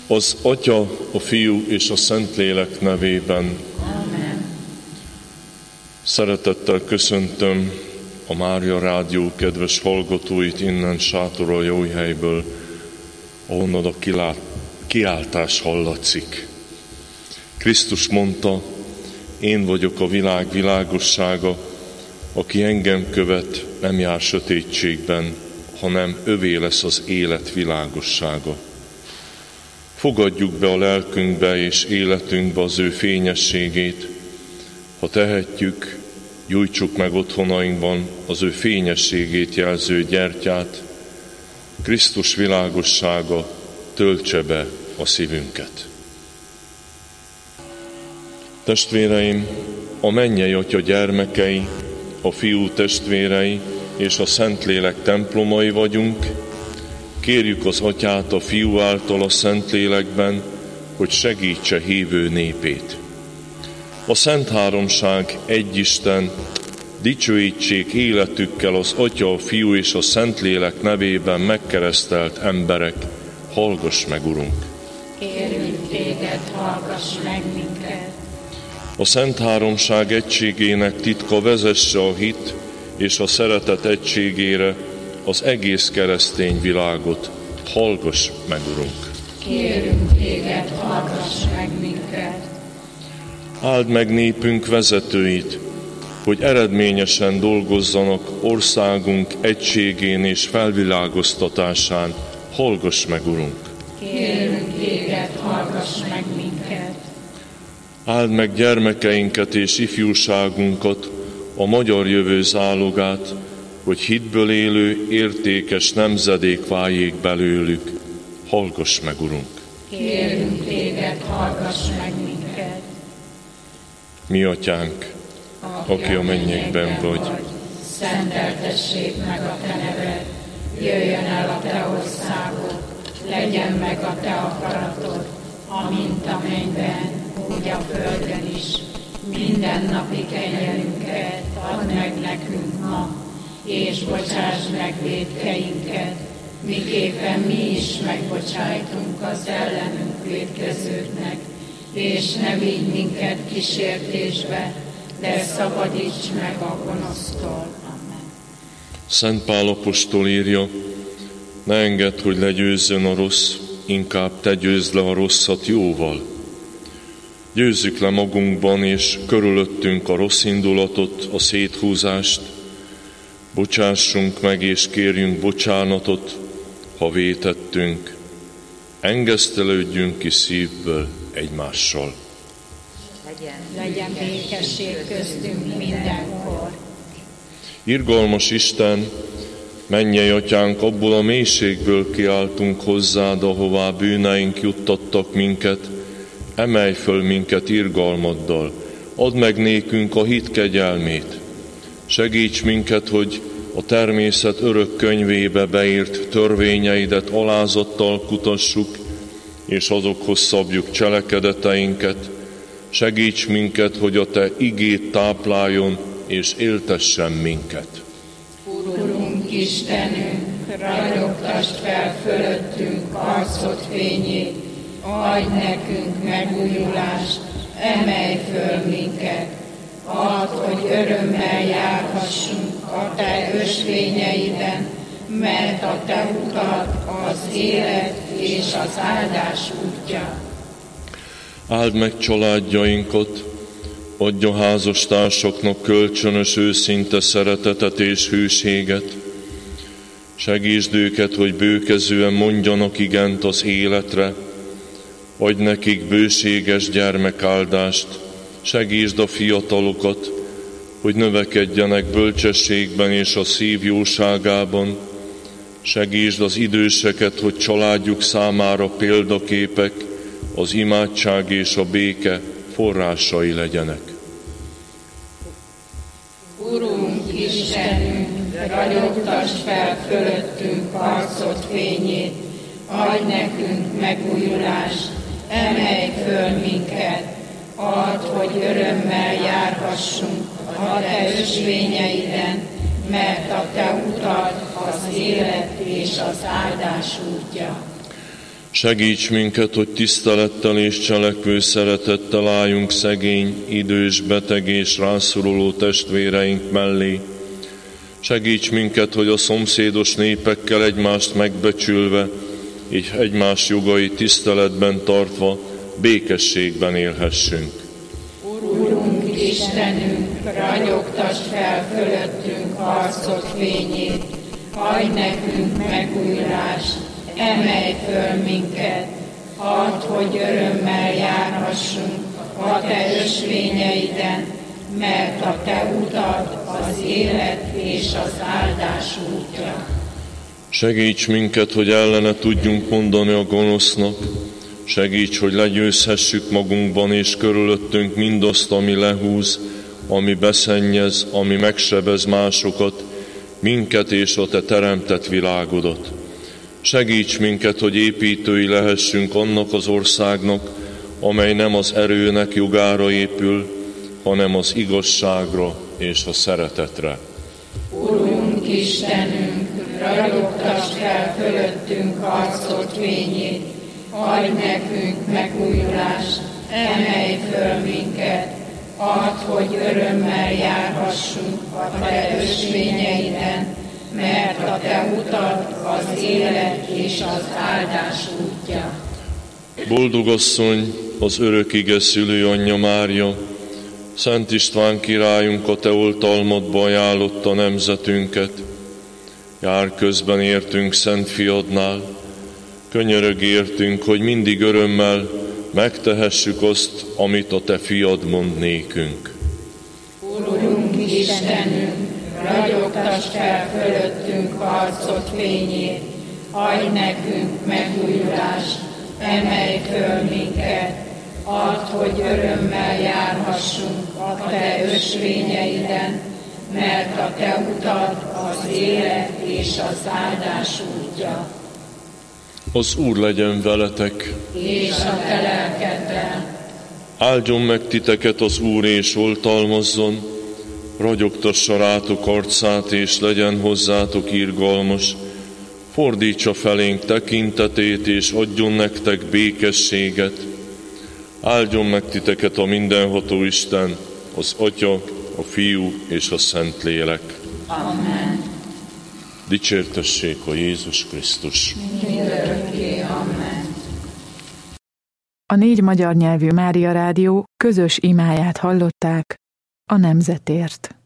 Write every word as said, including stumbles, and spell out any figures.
Az Atya, a Fiú és a Szentlélek nevében. Amen. Szeretettel köszöntöm a Mária Rádió kedves hallgatóit innen Sátoraljaújhelyből, ahonnan a kilát, kiáltás hallatszik. Krisztus mondta, én vagyok a világ világossága, aki engem követ, nem jár sötétségben, hanem övé lesz az élet világossága. Fogadjuk be a lelkünkbe és életünkbe az ő fényességét. Ha tehetjük, gyújtsuk meg otthonainkban az ő fényességét jelző gyertyát. Krisztus világossága töltse be a szívünket. Testvéreim, a mennyei Atya gyermekei, a Fiú testvérei és a Szentlélek templomai vagyunk. Kérjük az Atyát a Fiú által a Szentlélekben, hogy segítse hívő népét. A Szent Háromság egy Isten, dicsőítsék életükkel az Atya, a Fiú és a Szentlélek nevében megkeresztelt emberek. Hallgass meg, Urunk! Kérünk téged, hallgass meg minket! A Szent Háromság egységének titka vezesse a hit és a szeretet egységére az egész keresztény világot. Hallgass meg, Urunk! Kérünk téged, hallgass meg minket! Áld meg népünk vezetőit, hogy eredményesen dolgozzanak országunk egységén és felvilágoztatásán. Hallgass meg, Urunk! Kérünk téged, hallgass meg minket! Áld meg gyermekeinket és ifjúságunkat, a magyar jövő zálogát, hogy hitből élő, értékes nemzedék váljék belőlük. Hallgass meg, Urunk! Kérünk téged, hallgass meg minket! Mi Atyánk, aki a mennyekben vagy, szenteltessék meg a te neved, jöjjön el a te országod, legyen meg a te akaratod, amint a mennyben, úgy a földön is. Minden napi kenyerünket add meg nekünk ma, és bocsáss meg vétkeinket, miképpen mi is megbocsájtunk az ellenünk vétkezőknek, és ne vigy minket kísértésbe, de szabadíts meg a gonosztól. Amen. Szent Pál apostol írja, ne engedd, hogy legyőzzön a rossz, inkább te győzd le a rosszat jóval. Győzzük le magunkban és körülöttünk a rossz indulatot, a széthúzást, bocsássunk meg és kérjünk bocsánatot, ha vétettünk, engesztelődjünk ki szívből egymással. Legyen, legyen békesség köztünk mindenkor. Irgalmas Isten, mennyei Atyánk, abból a mélységből kiáltunk hozzád, ahová bűneink juttattak minket, emelj föl minket irgalmaddal, add meg nékünk a hit kegyelmét. Segíts minket, hogy a természet örök könyvébe beírt törvényeidet alázattal kutassuk, és azokhoz szabjuk cselekedeteinket. Segíts minket, hogy a te igét tápláljon és éltessen minket. Urunk Istenünk, ragyogtasd fel fölöttünk arcod fényét, adj nekünk megújulást, emelj föl minket, add, hogy örömmel járhassunk a te ösvényeiden, mert a te utad az élet és az áldás útja. Áld meg családjainkat, adj a házastársaknak kölcsönös őszinte szeretetet és hűséget. Segítsd őket, hogy bőkezően mondjanak igent az életre, adj nekik bőséges gyermekáldást, segítsd a fiatalokat, hogy növekedjenek bölcsességben és a szív jóságában, segítsd az időseket, hogy családjuk számára példaképek, az imádság és a béke forrásai legyenek. Urunk Istenünk, ragyogtasd fel fölöttünk arcod fényét, adj nekünk megújulást, emelj föl minket, add, hogy örömmel járhassunk a te ösvényeiden, mert a te utad az élet és az áldás útja. Segíts minket, hogy tisztelettel és cselekvő szeretettel álljunk szegény, idős, beteg és rászoruló testvéreink mellé. Segíts minket, hogy a szomszédos népekkel egymást megbecsülve, és egymás jogai tiszteletben tartva, békességben élhessünk. Urunk Istenünk, ragyogtasd fel fölöttünk arcod fényét, adj nekünk megújulást, emelj föl minket, add, hogy örömmel járhassunk a te ösvényeiden, mert a te utad az élet és az áldás útja. Segíts minket, hogy ellene tudjunk mondani a gonosznak, segíts, hogy legyőzhessük magunkban és körülöttünk mindazt, ami lehúz, ami beszennyez, ami megsebez másokat, minket és a te teremtett világodat. Segíts minket, hogy építői lehessünk annak az országnak, amely nem az erőnek jogára épül, hanem az igazságra és a szeretetre. Urunk Istenünk, ragyogtasd fel fölöttünk arcod fényét, adj nekünk megújulást, emelj föl minket, add, hogy örömmel járhassunk a te ösvényeiden, mert a te utad az élet és az áldás útja. Boldog asszony, az örök ige szülőanyja Mária, Szent István királyunk a te oltalmadba ajánlotta nemzetünket. Jár közben értünk Szent Fiadnál, könyörög értünk, hogy mindig örömmel megtehessük azt, amit a te fiad mond nékünk. Urunk Istenünk, ragyogtasd fel fölöttünk arcod fényét, adj nekünk megújulást, emelj föl minket, add, hogy örömmel járhassunk a te ösvényeiden, mert a te utad az élet és az áldás útja. Az Úr legyen veletek, és a te lelkeddel. Áldjon meg titeket az Úr, és oltalmazzon, ragyogtassa rátok arcát, és legyen hozzátok irgalmas, fordítsa felénk tekintetét, és adjon nektek békességet. Áldjon meg titeket a mindenható Isten, az Atya, a Fiú és a Szentlélek. Amen. Dicsértessék a Jézus Krisztus. Mindörökké. Amen. A négy magyar nyelvű Mária Rádió közös imáját hallották a nemzetért.